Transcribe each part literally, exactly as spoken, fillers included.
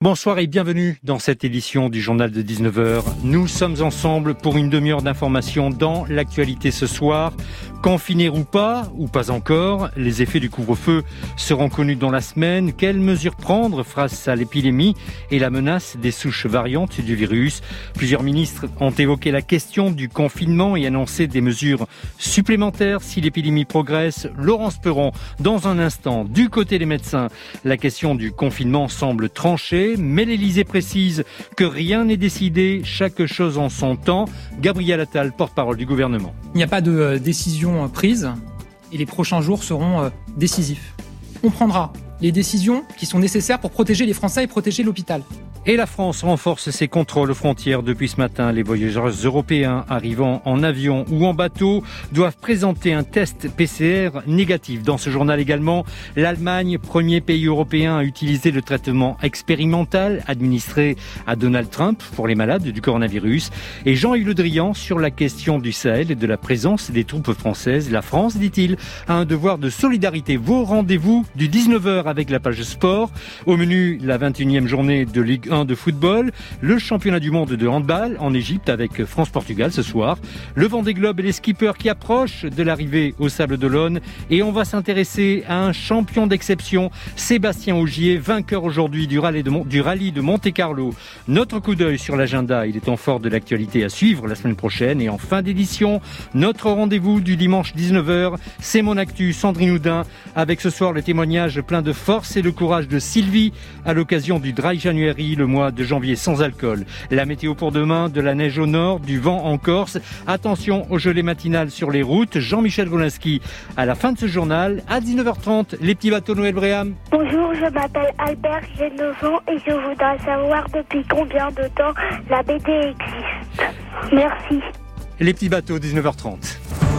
Bonsoir et bienvenue dans cette édition du journal de dix-neuf heures. Nous sommes ensemble pour une demi-heure d'information dans l'actualité ce soir. Confinés ou pas, ou pas encore, les effets du couvre-feu seront connus dans la semaine. Quelles mesures prendre face à l'épidémie et la menace des souches variantes du virus? Plusieurs ministres ont évoqué la question du confinement et annoncé des mesures supplémentaires si l'épidémie progresse. Laurence Perron, dans un instant, du côté des médecins, la question du confinement semble tranchée, mais l'Élysée précise que rien n'est décidé, chaque chose en son temps. Gabriel Attal, porte-parole du gouvernement. Il n'y a pas de euh, décision prise et les prochains jours seront euh, décisifs. On prendra les décisions qui sont nécessaires pour protéger les Français et protéger l'hôpital. Et la France renforce ses contrôles aux frontières depuis ce matin. Les voyageurs européens arrivant en avion ou en bateau doivent présenter un test P C R négatif. Dans ce journal également, l'Allemagne, premier pays européen à utiliser le traitement expérimental administré à Donald Trump pour les malades du coronavirus. Et Jean-Yves Le Drian sur la question du Sahel et de la présence des troupes françaises. La France, dit-il, a un devoir de solidarité. Vos rendez-vous du dix-neuf heures avec la page sport. Au menu, la vingt et unième journée de Ligue un de football, le championnat du monde de handball en Égypte avec France-Portugal ce soir, le Vendée Globe et les skippers qui approchent de l'arrivée au Sable d'Olonne, et on va s'intéresser à un champion d'exception, Sébastien Ogier, vainqueur aujourd'hui du rallye de, Mon- du rallye de Monte-Carlo. Notre coup d'œil sur l'agenda, il est en fort de l'actualité à suivre la semaine prochaine, et en fin d'édition, notre rendez-vous du dimanche dix-neuf heures, c'est Mon Actu, Sandrine Houdin, avec ce soir le témoignage plein de force et de courage de Sylvie à l'occasion du Dry January, le mois de janvier sans alcool. La météo pour demain, de la neige au nord, du vent en Corse. Attention aux gelées matinales sur les routes. Jean-Michel Wolinski à la fin de ce journal. À dix-neuf heures trente, les petits bateaux Noël Bréham. Bonjour, je m'appelle Albert, j'ai neuf ans et je voudrais savoir depuis combien de temps la B D existe. Merci. Les petits bateaux, dix-neuf heures trente.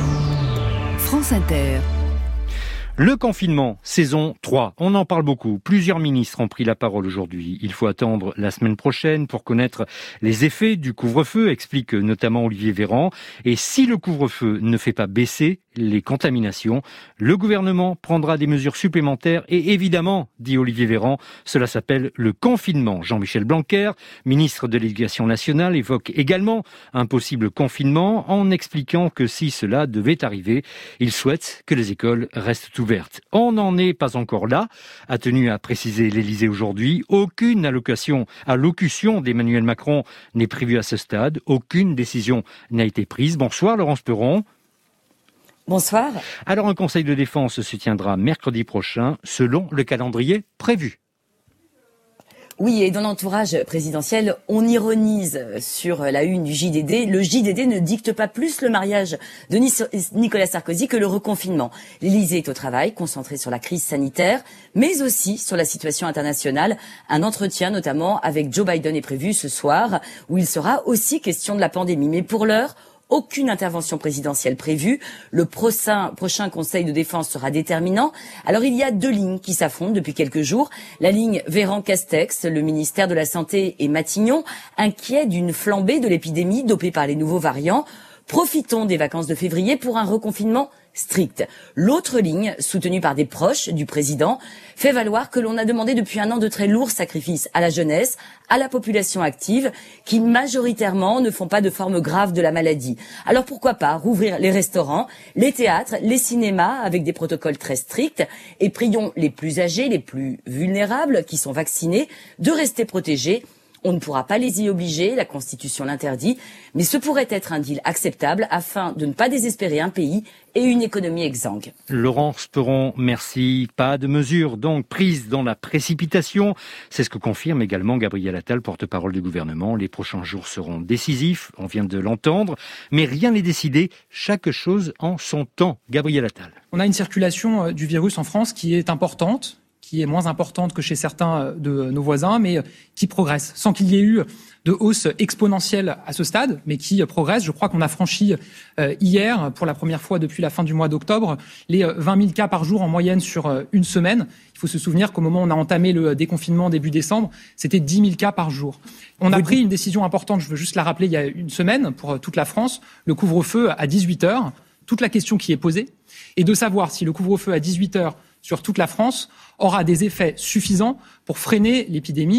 France Inter. Le confinement, saison trois, on en parle beaucoup. Plusieurs ministres ont pris la parole aujourd'hui. Il faut attendre la semaine prochaine pour connaître les effets du couvre-feu, explique notamment Olivier Véran. Et si le couvre-feu ne fait pas baisser les contaminations, le gouvernement prendra des mesures supplémentaires et évidemment, dit Olivier Véran, cela s'appelle le confinement. Jean-Michel Blanquer, ministre de l'Éducation nationale, évoque également un possible confinement en expliquant que si cela devait arriver, il souhaite que les écoles restent ouvertes. On n'en est pas encore là, a tenu à préciser l'Élysée aujourd'hui. Aucune allocation, allocution d'Emmanuel Macron n'est prévue à ce stade. Aucune décision n'a été prise. Bonsoir Laurence Perron. Bonsoir. Alors un conseil de défense se tiendra mercredi prochain selon le calendrier prévu. Oui, et dans l'entourage présidentiel, on ironise sur la une du J D D. Le J D D ne dicte pas plus le mariage de Nicolas Sarkozy que le reconfinement. L'Élysée est au travail, concentré sur la crise sanitaire, mais aussi sur la situation internationale. Un entretien notamment avec Joe Biden est prévu ce soir, où il sera aussi question de la pandémie. Mais pour l'heure, aucune intervention présidentielle prévue. Le prochain, prochain Conseil de défense sera déterminant. Alors il y a deux lignes qui s'affrontent depuis quelques jours. La ligne Véran-Castex, le ministère de la Santé et Matignon, inquiet d'une flambée de l'épidémie dopée par les nouveaux variants. Profitons des vacances de février pour un reconfinement strict. L'autre ligne, soutenue par des proches du président, fait valoir que l'on a demandé depuis un an de très lourds sacrifices à la jeunesse, à la population active, qui majoritairement ne font pas de forme grave de la maladie. Alors pourquoi pas rouvrir les restaurants, les théâtres, les cinémas avec des protocoles très stricts, et prions les plus âgés, les plus vulnérables, qui sont vaccinés, de rester protégés. On ne pourra pas les y obliger, la Constitution l'interdit, mais ce pourrait être un deal acceptable afin de ne pas désespérer un pays et une économie exsangue. Laurence Perron, merci. Pas de mesures donc prises dans la précipitation. C'est ce que confirme également Gabriel Attal, porte-parole du gouvernement. Les prochains jours seront décisifs, on vient de l'entendre, mais rien n'est décidé, chaque chose en son temps. Gabriel Attal. On a une circulation du virus en France qui est importante, qui est moins importante que chez certains de nos voisins, mais qui progresse, sans qu'il y ait eu de hausse exponentielle à ce stade, mais qui progresse. Je crois qu'on a franchi euh, hier, pour la première fois depuis la fin du mois d'octobre, les vingt mille cas par jour en moyenne sur euh, une semaine. Il faut se souvenir qu'au moment où on a entamé le déconfinement début décembre, c'était dix mille cas par jour. On a Vous pris dites... une décision importante, je veux juste la rappeler, il y a une semaine, pour toute la France, le couvre-feu à dix-huit heures. Toute la question qui est posée est de savoir si le couvre-feu à dix-huit heures sur toute la France aura des effets suffisants pour freiner l'épidémie.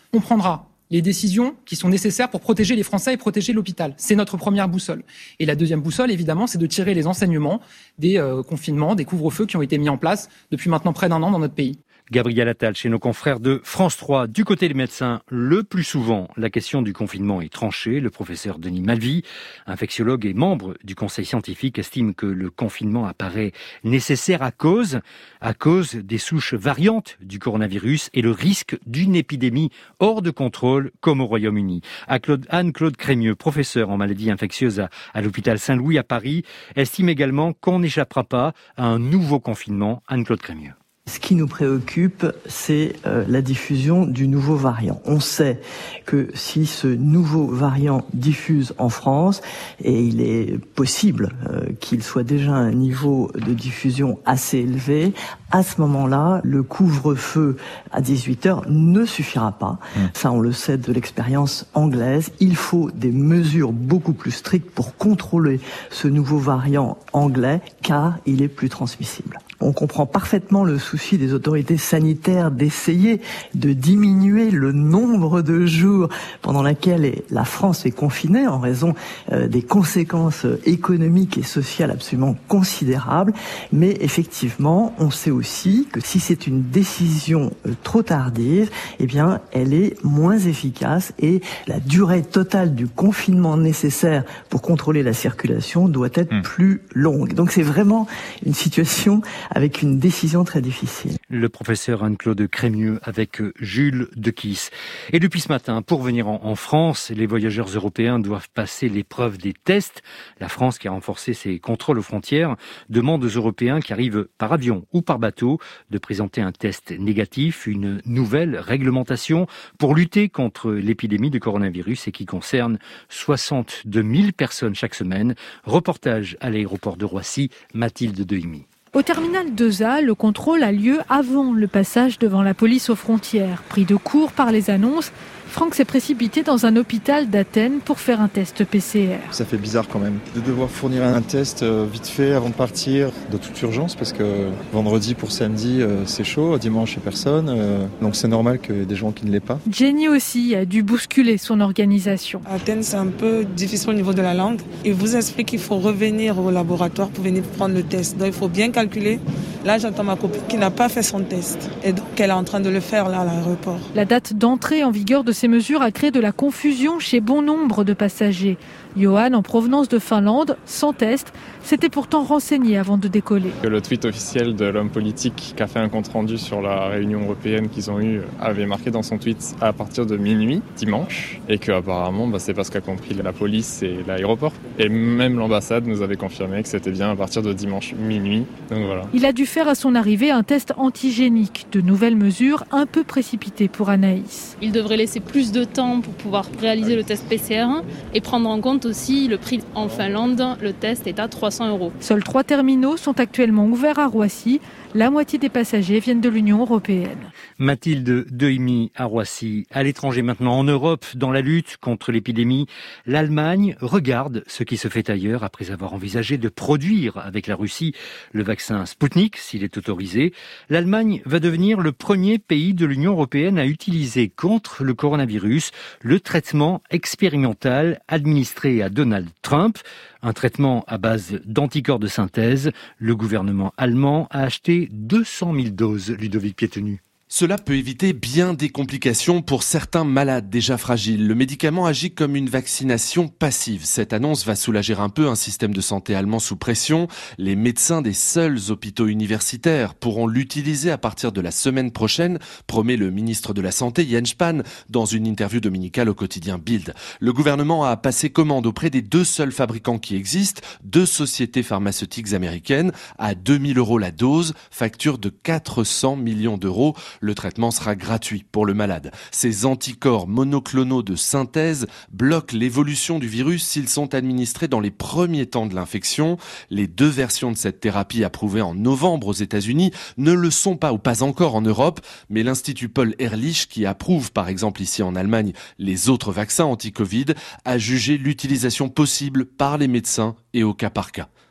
On prendra les décisions qui sont nécessaires pour protéger les Français et protéger l'hôpital. C'est notre première boussole. Et la deuxième boussole, évidemment, c'est de tirer les enseignements des euh, confinements, des couvre-feux qui ont été mis en place depuis maintenant près d'un an dans notre pays. Gabriel Attal, chez nos confrères de France trois. Du côté des médecins, le plus souvent, la question du confinement est tranchée. Le professeur Denis Malvy, infectiologue et membre du conseil scientifique, estime que le confinement apparaît nécessaire à cause, à cause des souches variantes du coronavirus et le risque d'une épidémie hors de contrôle, comme au Royaume-Uni. À Claude, Anne-Claude Crémieux, professeure en maladies infectieuses à, à l'hôpital Saint-Louis à Paris, estime également qu'on n'échappera pas à un nouveau confinement. Anne-Claude Crémieux. Ce qui nous préoccupe, c'est euh, la diffusion du nouveau variant. On sait que si ce nouveau variant diffuse en France, et il est possible euh, qu'il soit déjà à un niveau de diffusion assez élevé, à ce moment-là, le couvre-feu à dix-huit heures ne suffira pas. Mmh. Ça, on le sait de l'expérience anglaise. Il faut des mesures beaucoup plus strictes pour contrôler ce nouveau variant anglais, car il est plus transmissible. On comprend parfaitement le souci des autorités sanitaires d'essayer de diminuer le nombre de jours pendant lesquels la France est confinée en raison euh, des conséquences économiques et sociales absolument considérables. Mais effectivement, on sait aussi que si c'est une décision euh, trop tardive, eh bien, elle est moins efficace et la durée totale du confinement nécessaire pour contrôler la circulation doit être mmh. plus longue. Donc c'est vraiment une situation avec une décision très difficile. Le professeur Anne-Claude Crémieux avec Jules Dequisse. Et depuis ce matin, pour venir en, en France, les voyageurs européens doivent passer l'épreuve des tests. La France, qui a renforcé ses contrôles aux frontières, demande aux Européens qui arrivent par avion ou par bateau de présenter un test négatif, une nouvelle réglementation pour lutter contre l'épidémie de coronavirus et qui concerne soixante-deux mille personnes chaque semaine. Reportage à l'aéroport de Roissy, Mathilde Dehimi. Au terminal deux A, le contrôle a lieu avant le passage devant la police aux frontières. Pris de court par les annonces, Franck s'est précipité dans un hôpital d'Athènes pour faire un test P C R. Ça fait bizarre quand même de devoir fournir un test vite fait avant de partir, de toute urgence, parce que vendredi pour samedi c'est chaud, dimanche c'est personne, donc c'est normal qu'il y ait des gens qui ne l'aient pas. Jenny aussi a dû bousculer son organisation. Athènes c'est un peu difficile au niveau de la langue. Il vous explique qu'il faut revenir au laboratoire pour venir prendre le test, donc il faut bien calculer. Là j'entends ma copine qui n'a pas fait son test et donc elle est en train de le faire là à l'aéroport. La date d'entrée en vigueur de ces mesures a créé de la confusion chez bon nombre de passagers. Johan, en provenance de Finlande, sans test, s'était pourtant renseigné avant de décoller. Le tweet officiel de l'homme politique qui a fait un compte-rendu sur la réunion européenne qu'ils ont eue avait marqué dans son tweet à partir de minuit, dimanche, et qu'apparemment bah, c'est pas ce qu'a compris la police et l'aéroport. Et même l'ambassade nous avait confirmé que c'était bien à partir de dimanche minuit. Donc voilà. Il a dû faire à son arrivée un test antigénique, de nouvelles mesures un peu précipitées pour Anaïs. Il devrait laisser plus de temps pour pouvoir réaliser le test P C R et prendre en compte aussi le prix. En Finlande, le test est à trois cents euros. Seuls trois terminaux sont actuellement ouverts à Roissy. La moitié des passagers viennent de l'Union européenne. Mathilde Dehimi à Roissy. À l'étranger maintenant, en Europe, dans la lutte contre l'épidémie, l'Allemagne regarde ce qui se fait ailleurs après avoir envisagé de produire avec la Russie le vaccin Sputnik, s'il est autorisé. L'Allemagne va devenir le premier pays de l'Union européenne à utiliser contre le coronavirus le traitement expérimental administré à Donald Trump. Un traitement à base d'anticorps de synthèse. Le gouvernement allemand a acheté deux cent mille doses, Ludovic Piétenu. Cela peut éviter bien des complications pour certains malades déjà fragiles. Le médicament agit comme une vaccination passive. Cette annonce va soulager un peu un système de santé allemand sous pression. Les médecins des seuls hôpitaux universitaires pourront l'utiliser à partir de la semaine prochaine, promet le ministre de la Santé Jens Spahn dans une interview dominicale au quotidien Bild. Le gouvernement a passé commande auprès des deux seuls fabricants qui existent, deux sociétés pharmaceutiques américaines, à deux mille euros la dose, facture de quatre cents millions d'euros. Le traitement sera gratuit pour le malade. Ces anticorps monoclonaux de synthèse bloquent l'évolution du virus s'ils sont administrés dans les premiers temps de l'infection. Les deux versions de cette thérapie approuvées en novembre aux États-Unis ne le sont pas ou pas encore en Europe, mais l'Institut Paul Ehrlich, qui approuve par exemple ici en Allemagne les autres vaccins anti-Covid, a jugé l'utilisation possible par les médecins et au cas par cas.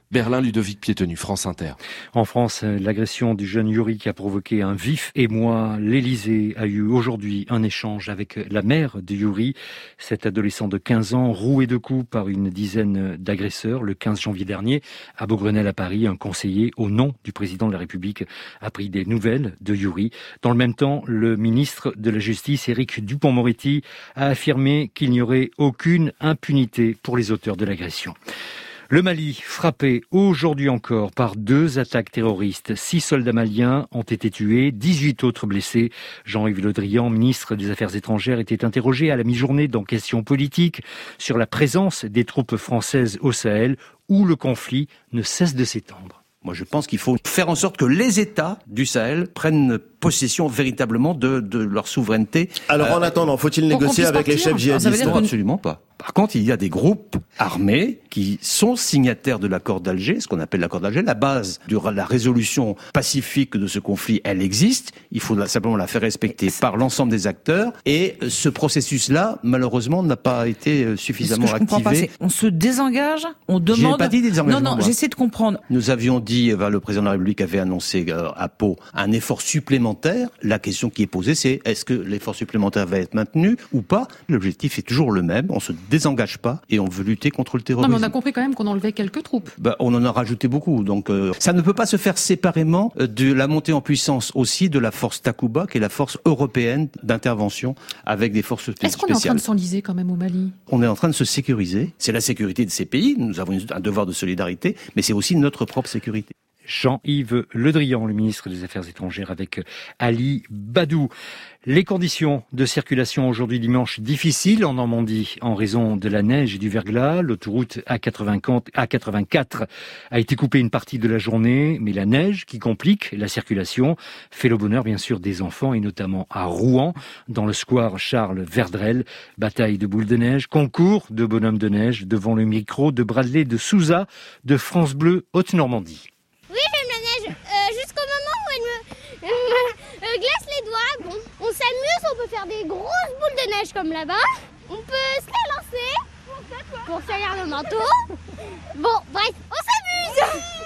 Berlin, Ludovic Piétenu, France Inter. En France, l'agression du jeune Yuri qui a provoqué un vif émoi. L'Élysée a eu aujourd'hui un échange avec la mère de Yuri, cet adolescent de quinze ans, roué de coups par une dizaine d'agresseurs le quinze janvier dernier. À Beaugrenelle à Paris, un conseiller au nom du président de la République a pris des nouvelles de Yuri. Dans le même temps, le ministre de la Justice, Éric Dupond-Moretti, a affirmé qu'il n'y aurait aucune impunité pour les auteurs de l'agression. Le Mali, frappé aujourd'hui encore par deux attaques terroristes. Six soldats maliens ont été tués, dix-huit autres blessés. Jean-Yves Le Drian, ministre des Affaires étrangères, était interrogé à la mi-journée dans Questions politiques sur la présence des troupes françaises au Sahel, où le conflit ne cesse de s'étendre. Moi, je pense qu'il faut faire en sorte que les États du Sahel prennent possession véritablement de, de leur souveraineté. Alors, en euh, attendant, faut-il négocier avec partir les chefs djihadistes? Non, absolument pas. Par contre, il y a des groupes armés qui sont signataires de l'accord d'Alger, ce qu'on appelle l'accord d'Alger. La base de la résolution pacifique de ce conflit, elle existe. Il faut simplement la faire respecter par l'ensemble des acteurs. Et ce processus-là, malheureusement, n'a pas été suffisamment activé. activé. Pas, c'est, on se désengage, on demande... J'ai pas dit désengagement. Non, non, j'essaie de comprendre. Nous avions dit, euh, le président de la République avait annoncé euh, à Pau un effort supplémentaire. La question qui est posée, c'est est-ce que l'effort supplémentaire va être maintenu ou pas? L'objectif est toujours le même. On se désengage pas et on veut lutter contre le terrorisme. Non, mais on a compris quand même qu'on enlevait quelques troupes. Bah, on en a rajouté beaucoup. Donc, euh, ça ne peut pas se faire séparément de la montée en puissance aussi de la force Takuba, qui est la force européenne d'intervention avec des forces spéciales. Est-ce qu'on est en train de s'enliser quand même au Mali? On est en train de se sécuriser. C'est la sécurité de ces pays. Nous avons un devoir de solidarité, mais c'est aussi notre propre sécurité. Jean-Yves Le Drian, le ministre des Affaires étrangères, avec Ali Badou. Les conditions de circulation aujourd'hui dimanche difficiles en Normandie en raison de la neige et du verglas. L'autoroute A quatre-vingt-quatre a été coupée une partie de la journée, mais la neige qui complique la circulation fait le bonheur bien sûr des enfants et notamment à Rouen, dans le square Charles Verdrel. Bataille de boules de neige, concours de bonhommes de neige devant le micro de Bradley de Souza de France Bleu Haute-Normandie. Oui, j'aime la neige, euh, jusqu'au moment où elle me, elle me euh, glace les doigts. Bon, on s'amuse, on peut faire des grosses boules de neige comme là-bas. On peut se les lancer pour salir le manteau. Bon, bref, on s'amuse.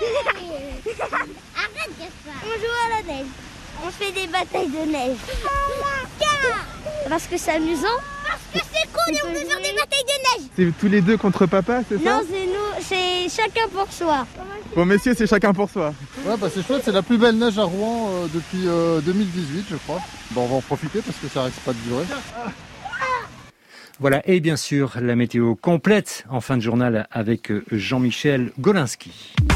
Arrête, Gaspard. On joue à la neige. On fait des batailles de neige. Parce que c'est amusant. Parce que c'est cool et on peut faire des batailles de neige. C'est tous les deux contre papa, c'est ça? Non, c'est nous, c'est chacun pour soi. Bon, messieurs, c'est chacun pour soi. Ouais, bah c'est chouette, c'est la plus belle neige à Rouen euh, depuis euh, deux mille dix-huit, je crois. Bon, on va en profiter parce que ça risque pas de durer. Voilà, et bien sûr, la météo complète en fin de journal avec Jean-Michel Golinski.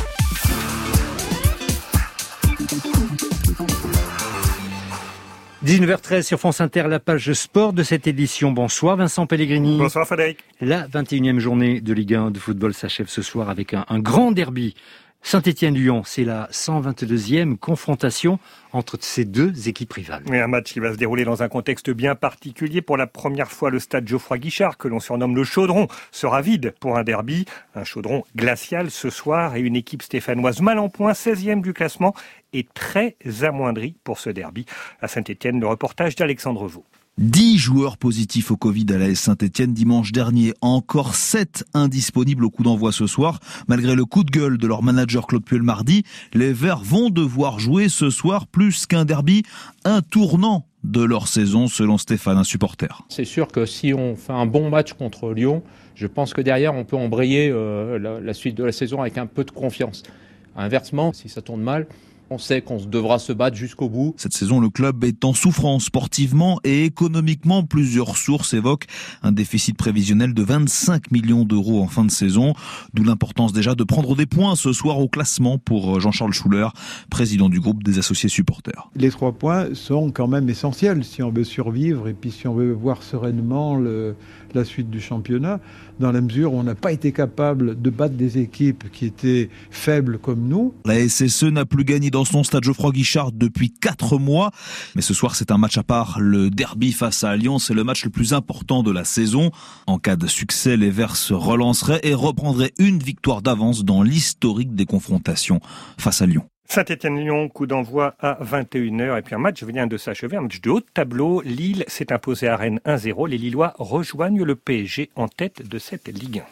dix-neuf heures treize sur France Inter, la page sport de cette édition. Bonsoir Vincent Pellegrini. Bonsoir Frédéric. La vingt et unième journée de Ligue un de football s'achève ce soir avec un, un grand derby. Saint-Étienne-Lyon, c'est la cent vingt-deuxième confrontation entre ces deux équipes rivales. Et un match qui va se dérouler dans un contexte bien particulier. Pour la première fois, le stade Geoffroy Guichard, que l'on surnomme le Chaudron, sera vide pour un derby. Un Chaudron glacial ce soir et une équipe stéphanoise mal en point, seizième du classement et très amoindrie pour ce derby. À Saint-Étienne, le reportage d'Alexandre Vaux. dix joueurs positifs au Covid à l'A S Saint-Étienne dimanche dernier. Encore sept indisponibles au coup d'envoi ce soir. Malgré le coup de gueule de leur manager Claude Puel mardi, les Verts vont devoir jouer ce soir plus qu'un derby, un tournant de leur saison selon Stéphane, un supporter. C'est sûr que si on fait un bon match contre Lyon, je pense que derrière on peut embrayer euh, la, la suite de la saison avec un peu de confiance. Inversement, si ça tourne mal, on sait qu'on devra se battre jusqu'au bout. Cette saison, le club est en souffrance sportivement et économiquement. Plusieurs sources évoquent un déficit prévisionnel de vingt-cinq millions d'euros en fin de saison. D'où l'importance déjà de prendre des points ce soir au classement pour Jean-Charles Schuller, président du groupe des associés supporters. Les trois points sont quand même essentiels si on veut survivre et puis si on veut voir sereinement le, la suite du championnat. Dans la mesure où on n'a pas été capable de battre des équipes qui étaient faibles comme nous. La S S E n'a plus gagné dans son stade Geoffroy Guichard depuis quatre mois. Mais ce soir, c'est un match à part. Le derby face à Lyon, c'est le match le plus important de la saison. En cas de succès, les Verts se relanceraient et reprendraient une victoire d'avance dans l'historique des confrontations face à Lyon. Saint-Étienne-Lyon, coup d'envoi à vingt et une heures. Et puis un match vient de s'achever, un match de haut de tableau. Lille s'est imposé à Rennes un zéro. Les Lillois rejoignent le P S G en tête de cette Ligue un.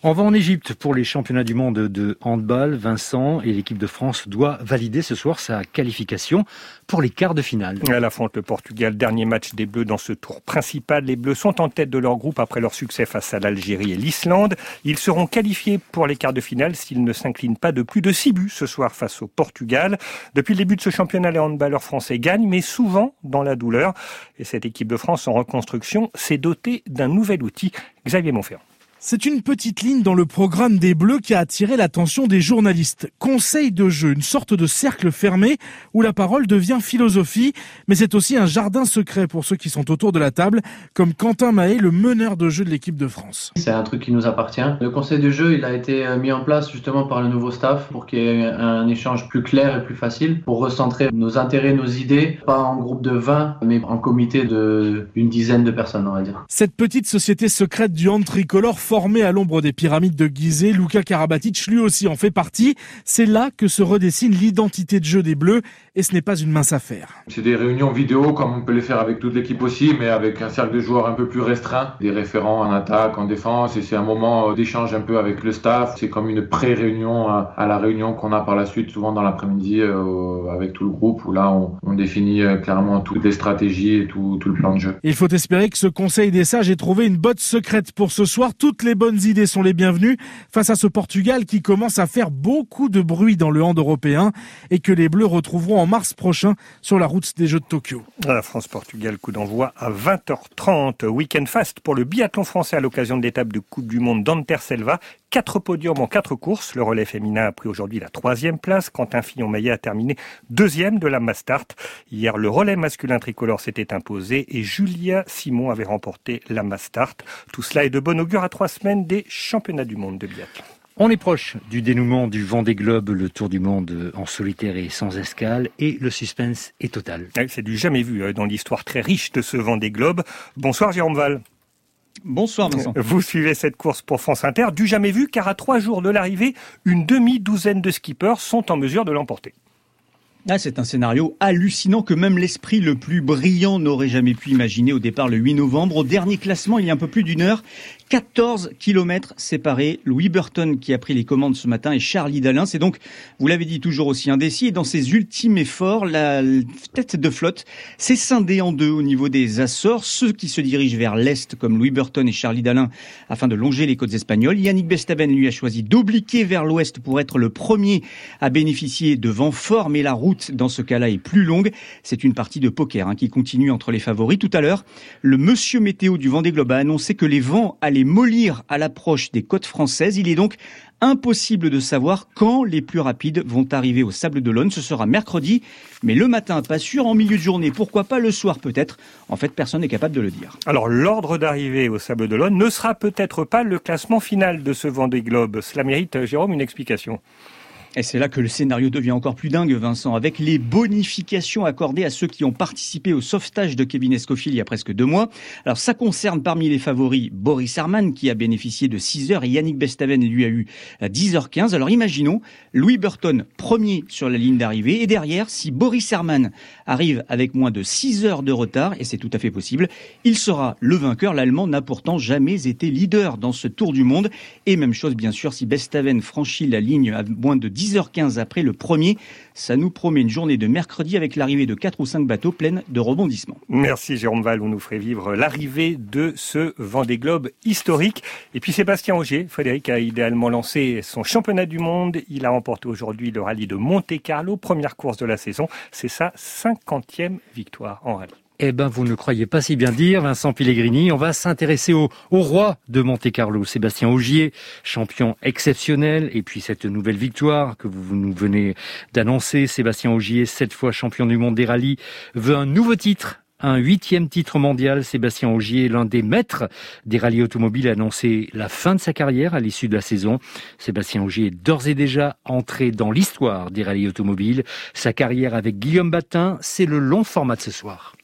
On va en Égypte pour les championnats du monde de handball, Vincent, et l'équipe de France doit valider ce soir sa qualification pour les quarts de finale. Elle affronte le Portugal, dernier match des Bleus dans ce tour principal. Les Bleus sont en tête de leur groupe après leur succès face à l'Algérie et l'Islande. Ils seront qualifiés pour les quarts de finale s'ils ne s'inclinent pas de plus de six buts ce soir face au Portugal. Depuis le début de ce championnat, les handballeurs français gagnent, mais souvent dans la douleur. Et cette équipe de France en reconstruction s'est dotée d'un nouvel outil. Xavier Monferrand. C'est une petite ligne dans le programme des Bleus qui a attiré l'attention des journalistes. Conseil de jeu, une sorte de cercle fermé où la parole devient philosophie, mais c'est aussi un jardin secret pour ceux qui sont autour de la table, comme Quentin Mahé, le meneur de jeu de l'équipe de France. C'est un truc qui nous appartient. Le conseil de jeu, il a été mis en place justement par le nouveau staff pour qu'il y ait un échange plus clair et plus facile, pour recentrer nos intérêts, nos idées, pas en groupe de vingt, mais en comité de une dizaine de personnes, on va dire. Cette petite société secrète du hand tricolore formé à l'ombre des pyramides de Gizeh, Luka Karabatic lui aussi en fait partie. C'est là que se redessine l'identité de jeu des Bleus et ce n'est pas une mince affaire. C'est des réunions vidéo comme on peut les faire avec toute l'équipe aussi, mais avec un cercle de joueurs un peu plus restreint, des référents en attaque, en défense, et c'est un moment d'échange un peu avec le staff. C'est comme une pré-réunion à la réunion qu'on a par la suite, souvent dans l'après-midi euh, avec tout le groupe, où là on, on définit clairement toutes les stratégies et tout, tout le plan de jeu. Il faut espérer que ce Conseil des sages ait trouvé une botte secrète pour ce soir. Toutes les bonnes idées sont les bienvenues face à ce Portugal qui commence à faire beaucoup de bruit dans le hand européen et que les Bleus retrouveront en mars prochain sur la route des Jeux de Tokyo. La France-Portugal, coup d'envoi à vingt heures trente. Week-end fast pour le biathlon français à l'occasion de l'étape de Coupe du Monde d'Anterselva. Quatre podiums en quatre courses. Le relais féminin a pris aujourd'hui la troisième place. Quentin Fillon-Maillet a terminé deuxième de la Mastart. Hier, le relais masculin tricolore s'était imposé et Julia Simon avait remporté la Mastart. Tout cela est de bon augure à trois semaines des championnats du monde de biathlon. On est proche du dénouement du Vendée Globe, le tour du monde en solitaire et sans escale, et le suspense est total. C'est du jamais vu dans l'histoire très riche de ce Vendée Globe. Bonsoir Jérôme Val. Bonsoir Vincent. Vous suivez cette course pour France Inter, du jamais vu car à trois jours de l'arrivée, une demi-douzaine de skippers sont en mesure de l'emporter. Ah, c'est un scénario hallucinant que même l'esprit le plus brillant n'aurait jamais pu imaginer au départ le huit novembre. Au dernier classement, il y a un peu plus d'une heure, quatorze kilomètres séparés. Louis Burton qui a pris les commandes ce matin et Charlie Dalin. C'est donc, vous l'avez dit, toujours aussi indécis. Et dans ses ultimes efforts, la tête de flotte s'est scindée en deux au niveau des Açores. Ceux qui se dirigent vers l'est, comme Louis Burton et Charlie Dalin, afin de longer les côtes espagnoles. Yannick Bestaven, lui, a choisi d'obliquer vers l'ouest pour être le premier à bénéficier de vents forts. Mais la route, dans ce cas-là, est plus longue. C'est une partie de poker hein, qui continue entre les favoris. Tout à l'heure, le monsieur météo du Vendée Globe a annoncé que les vents allaient mollir à l'approche des côtes françaises. Il est donc impossible de savoir quand les plus rapides vont arriver au Sable d'Olonne. Ce sera mercredi, mais le matin, pas sûr. En milieu de journée, pourquoi pas le soir peut-être. En fait, personne n'est capable de le dire. Alors, l'ordre d'arrivée au Sable d'Olonne ne sera peut-être pas le classement final de ce Vendée Globe. Cela mérite, Jérôme, une explication. Et c'est là que le scénario devient encore plus dingue, Vincent, avec les bonifications accordées à ceux qui ont participé au sauvetage de Kevin Escoffier il y a presque deux mois. Alors ça concerne parmi les favoris Boris Herrmann qui a bénéficié de six heures et Yannick Bestaven lui a eu dix heures quinze. Alors imaginons Louis Burton premier sur la ligne d'arrivée et derrière, si Boris Herrmann arrive avec moins de six heures de retard, et c'est tout à fait possible, il sera le vainqueur. L'Allemand n'a pourtant jamais été leader dans ce Tour du Monde. Et même chose bien sûr si Bestaven franchit la ligne à moins de dix heures quinze après le premier. Ça nous promet une journée de mercredi avec l'arrivée de quatre ou cinq bateaux pleines de rebondissements. Merci Jérôme Val, vous nous ferez vivre l'arrivée de ce Vendée Globe historique. Et puis Sébastien Ogier, Frédéric a idéalement lancé son championnat du monde. Il a remporté aujourd'hui le rallye de Monte-Carlo, première course de la saison. C'est sa cinquantième victoire en rallye. Eh ben, vous ne croyez pas si bien dire, Vincent Pellegrini. On va s'intéresser au, au roi de Monte-Carlo, Sébastien Ogier, champion exceptionnel. Et puis cette nouvelle victoire que vous nous venez d'annoncer, Sébastien Ogier, sept fois champion du monde des rallyes, veut un nouveau titre. Un huitième titre mondial. Sébastien Ogier, l'un des maîtres des rallyes automobiles, a annoncé la fin de sa carrière à l'issue de la saison. Sébastien Ogier est d'ores et déjà entré dans l'histoire des rallyes automobiles. Sa carrière avec Guillaume Batin, c'est le long format de ce soir.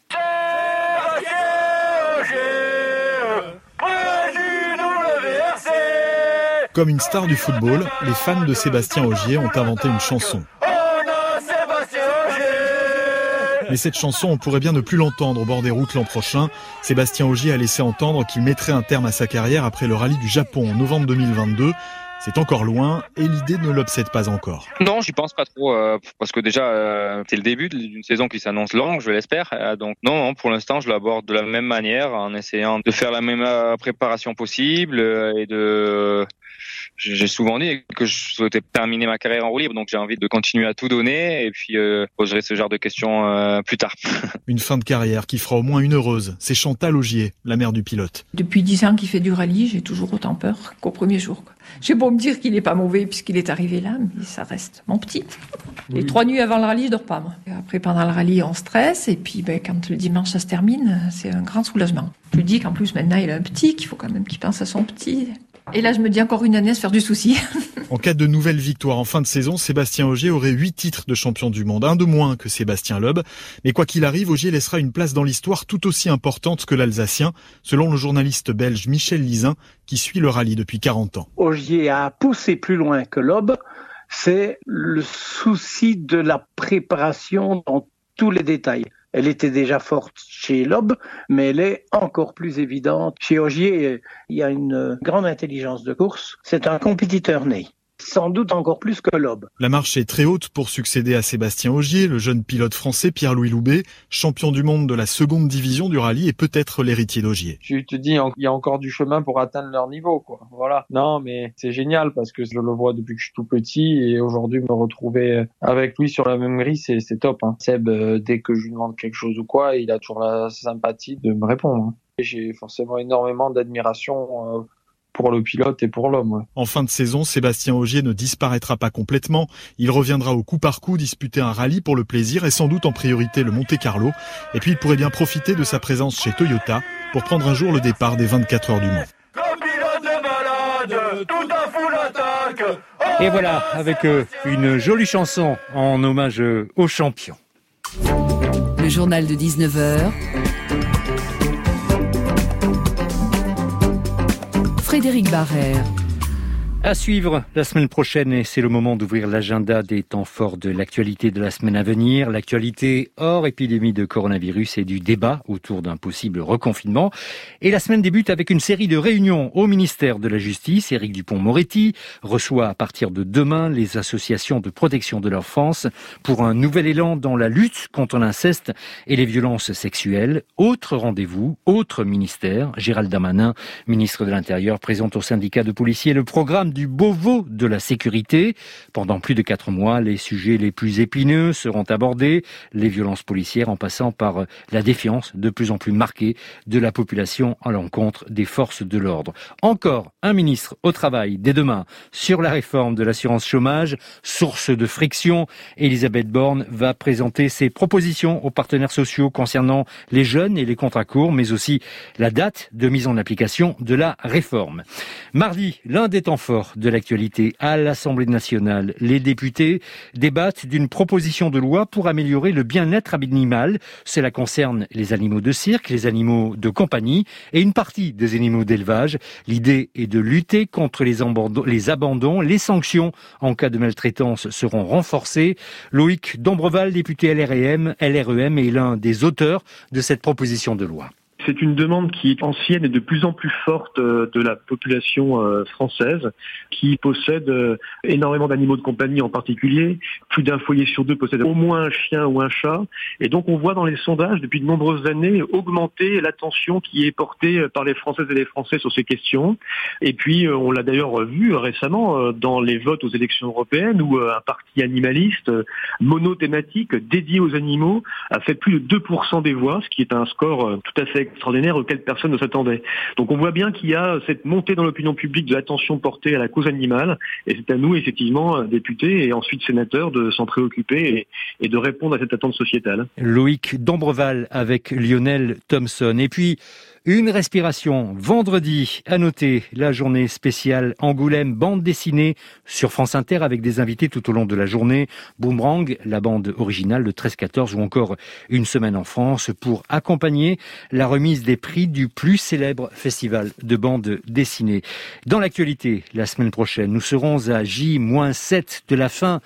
Comme une star du football, les fans de Sébastien Ogier ont inventé une chanson. Mais cette chanson, on pourrait bien ne plus l'entendre au bord des routes l'an prochain. Sébastien Ogier a laissé entendre qu'il mettrait un terme à sa carrière après le rallye du Japon en novembre deux mille vingt-deux. C'est encore loin et l'idée ne l'obsède pas encore. Non, j'y pense pas trop euh, parce que déjà euh, c'est le début d'une saison qui s'annonce longue, je l'espère. Euh, donc non, non, pour l'instant, je l'aborde de la même manière en essayant de faire la même euh, préparation possible euh, et de. J'ai souvent dit que je souhaitais terminer ma carrière en roue libre, donc j'ai envie de continuer à tout donner et puis euh, poserai ce genre de questions euh, plus tard. Une fin de carrière qui fera au moins une heureuse. C'est Chantal Ogier, la mère du pilote. Depuis dix ans qu'il fait du rallye, j'ai toujours autant peur qu'au premier jour. Quoi. J'ai beau me dire qu'il n'est pas mauvais puisqu'il est arrivé là, mais ça reste mon petit. Les oui. trois nuits avant le rallye, je dors pas moi. Et après, pendant le rallye, on stresse et puis ben, quand le dimanche ça se termine, c'est un grand soulagement. Je lui dis qu'en plus maintenant il a un petit, qu'il faut quand même qu'il pense à son petit. Et là, je me dis encore une année à se faire du souci. En cas de nouvelle victoire en fin de saison, Sébastien Ogier aurait huit titres de champion du monde, un de moins que Sébastien Loeb. Mais quoi qu'il arrive, Ogier laissera une place dans l'histoire tout aussi importante que l'Alsacien, selon le journaliste belge Michel Lizin, qui suit le rallye depuis quarante ans. Ogier a poussé plus loin que Loeb. C'est le souci de la préparation dans tous les détails. Elle était déjà forte chez Loeb, mais elle est encore plus évidente. Chez Ogier, il y a une grande intelligence de course. C'est un compétiteur né. Sans doute encore plus que Loeb. La marche est très haute pour succéder à Sébastien Ogier, le jeune pilote français Pierre-Louis Loubet, champion du monde de la seconde division du rallye et peut-être l'héritier d'Ogier. Tu te dis, il y a encore du chemin pour atteindre leur niveau, quoi. Voilà. Non, mais c'est génial parce que je le vois depuis que je suis tout petit et aujourd'hui me retrouver avec lui sur la même grille, c'est, c'est top. Hein. Seb, euh, dès que je lui demande quelque chose ou quoi, il a toujours la sympathie de me répondre. Hein. J'ai forcément énormément d'admiration euh, pour le pilote et pour l'homme. Ouais. En fin de saison, Sébastien Ogier ne disparaîtra pas complètement. Il reviendra au coup par coup disputer un rallye pour le plaisir et sans doute en priorité le Monte-Carlo. Et puis il pourrait bien profiter de sa présence chez Toyota pour prendre un jour le départ des vingt-quatre heures du Mans. Et voilà, avec euh, une jolie chanson en hommage euh, aux champions. Le journal de dix-neuf heures. Frédéric Barrère. À suivre la semaine prochaine, et c'est le moment d'ouvrir l'agenda des temps forts de l'actualité de la semaine à venir. L'actualité hors épidémie de coronavirus et du débat autour d'un possible reconfinement. Et la semaine débute avec une série de réunions au ministère de la Justice. Éric Dupond-Moretti reçoit à partir de demain les associations de protection de l'enfance pour un nouvel élan dans la lutte contre l'inceste et les violences sexuelles. Autre rendez-vous, autre ministère. Gérald Darmanin, ministre de l'Intérieur, présente au syndicat de policiers le programme du Beauvau de la sécurité. Pendant plus de quatre mois, les sujets les plus épineux seront abordés, les violences policières en passant par la défiance de plus en plus marquée de la population à l'encontre des forces de l'ordre. Encore un ministre au travail dès demain sur la réforme de l'assurance chômage, source de friction. Elisabeth Borne va présenter ses propositions aux partenaires sociaux concernant les jeunes et les contrats courts, mais aussi la date de mise en application de la réforme. Mardi, l'un des temps forts de l'actualité à l'Assemblée nationale. Les députés débattent d'une proposition de loi pour améliorer le bien-être animal. Cela concerne les animaux de cirque, les animaux de compagnie et une partie des animaux d'élevage. L'idée est de lutter contre les abandons. Les abandons. Les sanctions en cas de maltraitance seront renforcées. Loïc Dombreval, député L R E M, L R E M, est l'un des auteurs de cette proposition de loi. C'est une demande qui est ancienne et de plus en plus forte de la population française, qui possède énormément d'animaux de compagnie en particulier. Plus d'un foyer sur deux possède au moins un chien ou un chat. Et donc on voit dans les sondages depuis de nombreuses années augmenter l'attention qui est portée par les Françaises et les Français sur ces questions. Et puis on l'a d'ailleurs vu récemment dans les votes aux élections européennes où un parti animaliste monothématique dédié aux animaux a fait plus de deux pour cent des voix, ce qui est un score tout à fait extraordinaire auquel personne ne s'attendait. Donc on voit bien qu'il y a cette montée dans l'opinion publique de l'attention portée à la cause animale, et c'est à nous, effectivement, députés et ensuite sénateurs, de s'en préoccuper et, et de répondre à cette attente sociétale. Loïc Dombreval avec Lionel Thompson. Et puis, une respiration vendredi, à noter la journée spéciale Angoulême, bande dessinée sur France Inter avec des invités tout au long de la journée. Boomerang, la bande originale de treize quatorze ou encore Une semaine en France pour accompagner la remise des prix du plus célèbre festival de bande dessinée. Dans l'actualité, la semaine prochaine, nous serons à J sept de la fin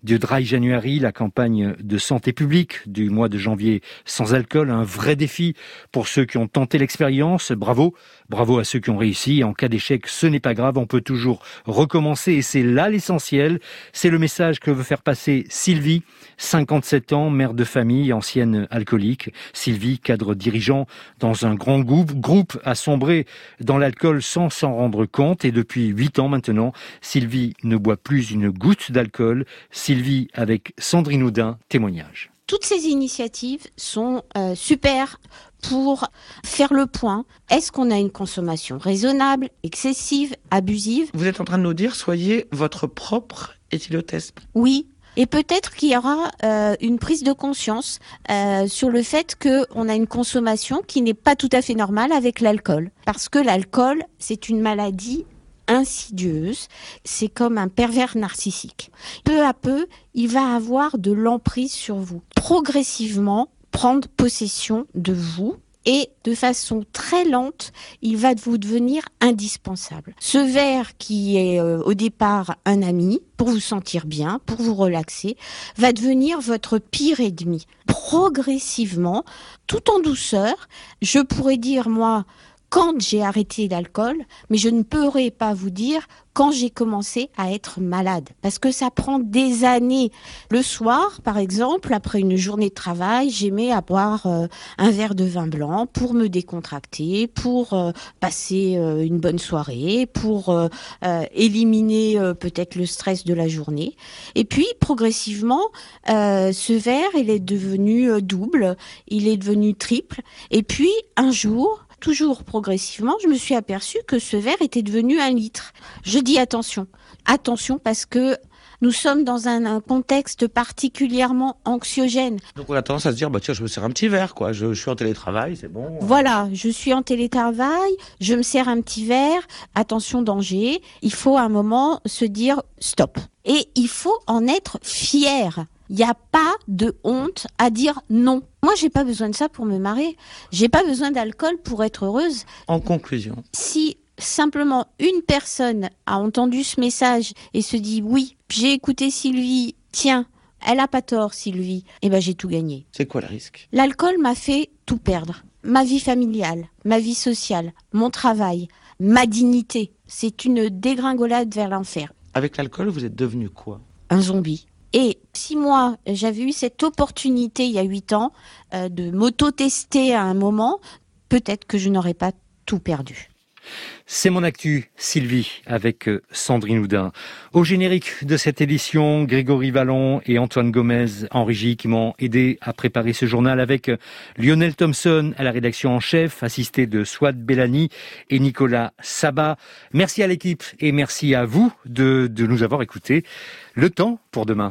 du Dry January, la campagne de santé publique du mois de janvier sans alcool. Un vrai défi pour ceux qui ont tenté l'expérience. Bravo, bravo à ceux qui ont réussi. En cas d'échec, ce n'est pas grave, on peut toujours recommencer et c'est là l'essentiel. C'est le message que veut faire passer Sylvie, cinquante-sept ans, mère de famille, ancienne alcoolique. Sylvie, cadre dirigeant dans un grand groupe, groupe a sombré dans l'alcool sans s'en rendre compte et depuis huit ans maintenant, Sylvie ne boit plus une goutte d'alcool. Sylvie avec Sandrine Houdin, témoignage. Toutes ces initiatives sont euh, super pour faire le point. Est-ce qu'on a une consommation raisonnable, excessive, abusive ? Vous êtes en train de nous dire, soyez votre propre éthylotest. Oui. Et peut-être qu'il y aura euh, une prise de conscience euh, sur le fait qu'on a une consommation qui n'est pas tout à fait normale avec l'alcool. Parce que l'alcool, c'est une maladie insidieuse, c'est comme un pervers narcissique. Peu à peu, il va avoir de l'emprise sur vous. Progressivement, prendre possession de vous. Et de façon très lente, il va vous devenir indispensable. Ce verre qui est euh, au départ un ami, pour vous sentir bien, pour vous relaxer, va devenir votre pire ennemi. Progressivement, tout en douceur, je pourrais dire moi, quand j'ai arrêté l'alcool, mais je ne pourrais pas vous dire quand j'ai commencé à être malade. Parce que ça prend des années. Le soir, par exemple, après une journée de travail, j'aimais boire euh, un verre de vin blanc pour me décontracter, pour euh, passer euh, une bonne soirée, pour euh, euh, éliminer euh, peut-être le stress de la journée. Et puis, progressivement, euh, ce verre, il est devenu euh, double, il est devenu triple. Et puis, un jour, toujours progressivement, je me suis aperçue que ce verre était devenu un litre. Je dis attention, attention parce que nous sommes dans un, un contexte particulièrement anxiogène. Donc on a tendance à se dire, bah tiens, je me sers un petit verre, quoi. Je, je suis en télétravail, c'est bon. Voilà, je suis en télétravail, je me sers un petit verre, attention danger. Il faut à un moment se dire stop. Et il faut en être fier. Il n'y a pas de honte à dire non. Moi, j'ai pas besoin de ça pour me marrer. J'ai pas besoin d'alcool pour être heureuse. En conclusion. Si simplement une personne a entendu ce message et se dit oui, j'ai écouté Sylvie, tiens, elle a pas tort Sylvie, eh ben j'ai tout gagné. C'est quoi le risque ? L'alcool m'a fait tout perdre. Ma vie familiale, ma vie sociale, mon travail, ma dignité. C'est une dégringolade vers l'enfer. Avec l'alcool, vous êtes devenu quoi ? Un zombie. Et si moi, j'avais eu cette opportunité il y a huit ans euh, de m'auto-tester à un moment, peut-être que je n'aurais pas tout perdu. C'est mon actu, Sylvie, avec Sandrine Houdin. Au générique de cette édition, Grégory Vallon et Antoine Gomez en régie qui m'ont aidé à préparer ce journal avec Lionel Thompson à la rédaction en chef, assisté de Swat Bellani et Nicolas Sabat. Merci à l'équipe et merci à vous de, de nous avoir écoutés. Le temps pour demain.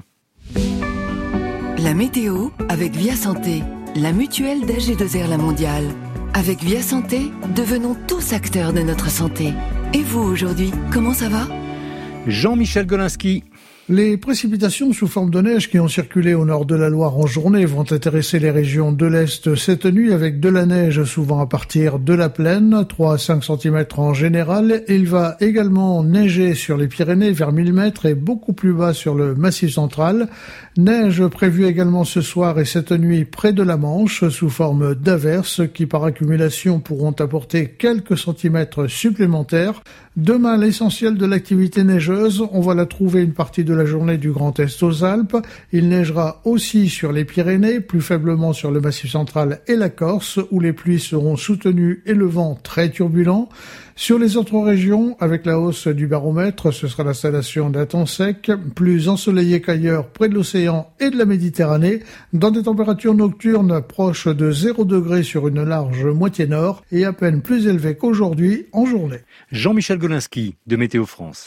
La météo avec Via Santé, la mutuelle d'A G deux R La Mondiale. Avec Via Santé, devenons tous acteurs de notre santé. Et vous aujourd'hui, comment ça va ? Jean-Michel Golinski. Les précipitations sous forme de neige qui ont circulé au nord de la Loire en journée vont intéresser les régions de l'Est cette nuit avec de la neige souvent à partir de la plaine, trois à cinq centimètres en général. Il va également neiger sur les Pyrénées vers mille mètres et beaucoup plus bas sur le Massif central. Neige prévue également ce soir et cette nuit près de la Manche sous forme d'averses qui par accumulation pourront apporter quelques centimètres supplémentaires. Demain, l'essentiel de l'activité neigeuse, on va la trouver une partie de la journée du Grand Est aux Alpes. Il neigera aussi sur les Pyrénées, plus faiblement sur le Massif central et la Corse, où les pluies seront soutenues et le vent très turbulent. Sur les autres régions, avec la hausse du baromètre, ce sera l'installation d'un temps sec, plus ensoleillé qu'ailleurs près de l'océan et de la Méditerranée, dans des températures nocturnes proches de zéro degré sur une large moitié nord et à peine plus élevées qu'aujourd'hui en journée. Jean-Michel Golinski de Météo France.